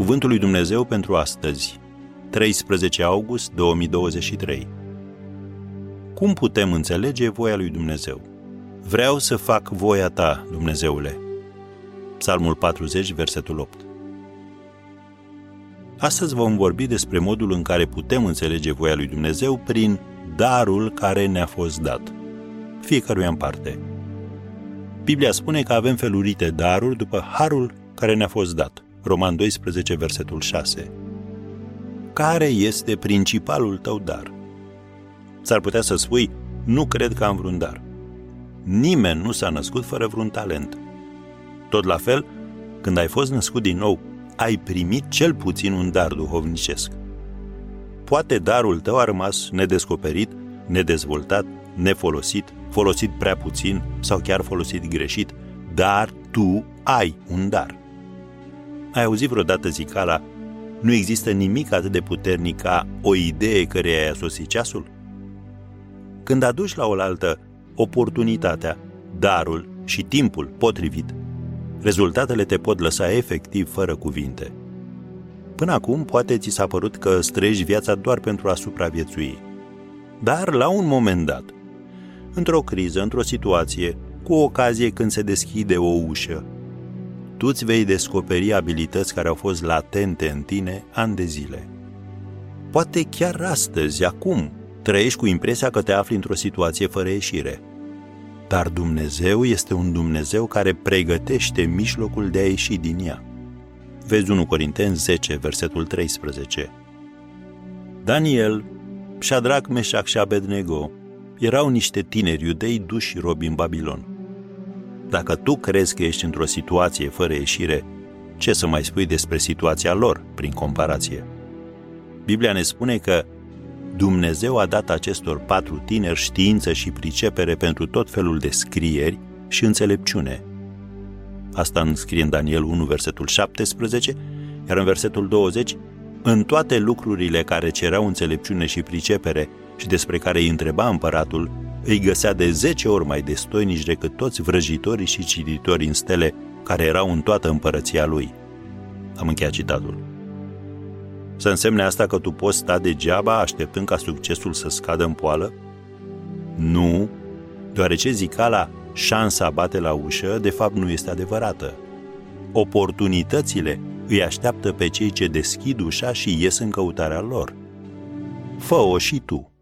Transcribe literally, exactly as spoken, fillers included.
Cuvântul lui Dumnezeu pentru astăzi, treisprezece august două mii douăzeci și trei. Cum putem înțelege voia lui Dumnezeu? Vreau să fac voia ta, Dumnezeule. Psalmul patruzeci, versetul opt. Astăzi vom vorbi despre modul în care putem înțelege voia lui Dumnezeu prin darul care ne-a fost dat, fiecăruia în parte. Biblia spune că avem felurite daruri după harul care ne-a fost dat. Roman doisprezece, versetul șase. Care este principalul tău dar? S-ar putea să spui, nu cred că am vreun dar. Nimeni nu s-a născut fără vreun talent. Tot la fel, când ai fost născut din nou, ai primit cel puțin un dar duhovnicesc. Poate darul tău a rămas nedescoperit, nedezvoltat, nefolosit, folosit prea puțin sau chiar folosit greșit, dar tu ai un dar. Ai auzit vreodată zicala, nu există nimic atât de puternic ca o idee căreia ai asosit ceasul? Când aduci la oaltă oportunitatea, darul și timpul potrivit, rezultatele te pot lăsa efectiv fără cuvinte. Până acum, poate ți s-a părut că îți trăiești viața doar pentru a supraviețui. Dar, la un moment dat, într-o criză, într-o situație, cu o ocazie când se deschide o ușă, tu îți vei descoperi abilități care au fost latente în tine ani de zile. Poate chiar astăzi, acum, trăiești cu impresia că te afli într-o situație fără ieșire. Dar Dumnezeu este un Dumnezeu care pregătește mijlocul de a ieși din ea. Vezi unu Corinteni zece, versetul treisprezece. Daniel, Șadrac, Meșac și Abednego erau niște tineri iudei duși robi în Babilon. Dacă tu crezi că ești într-o situație fără ieșire, ce să mai spui despre situația lor, prin comparație? Biblia ne spune că Dumnezeu a dat acestor patru tineri știință și pricepere pentru tot felul de scrieri și înțelepciune. Asta înscrie în Daniel unu, versetul șaptesprezece, iar în versetul douăzeci, în toate lucrurile care cereau înțelepciune și pricepere și despre care îi întreba împăratul, îi găsea de zece ori mai destoinici decât toți vrăjitorii și cititorii în stele care erau în toată împărăția lui. Am încheiat citatul. Să însemne asta că tu poți sta degeaba așteptând ca succesul să scadă în poală? Nu, deoarece zicala șansa bate la ușă, de fapt nu este adevărată. Oportunitățile îi așteaptă pe cei ce deschid ușa și ies în căutarea lor. Fă-o și tu.